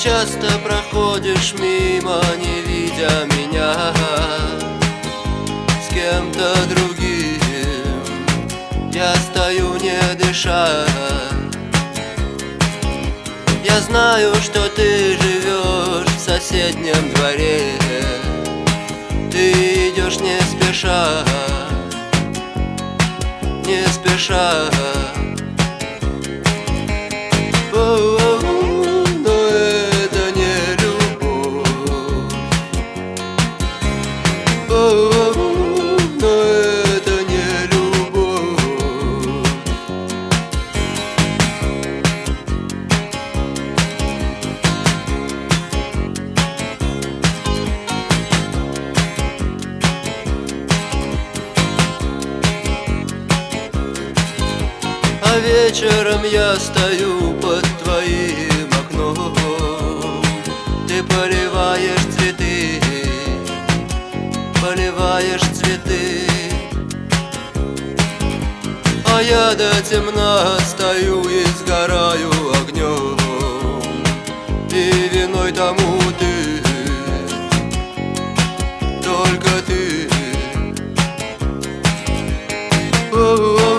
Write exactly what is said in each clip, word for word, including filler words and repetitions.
часто проходишь мимо, не видя меня с кем-то другим. Я стою, не дыша. Я знаю, что ты живешь в соседнем дворе. Ты идешь не спеша, не спеша. А вечером я стою под твоим окном. Ты поливаешь цветы, поливаешь цветы. А я до темна стою и сгораю огнем. И виной тому ты, только ты. О-о-о.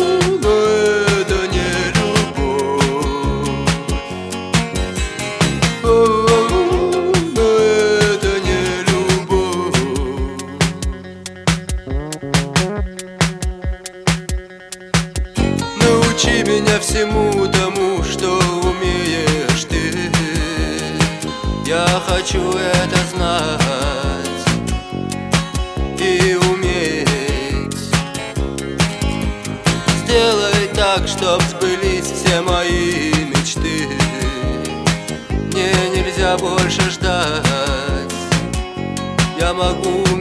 Научи меня всему тому, что умеешь ты. Я хочу это знать и уметь. Сделай так, чтоб сбылись все мои мечты. Мне нельзя больше ждать. Я могу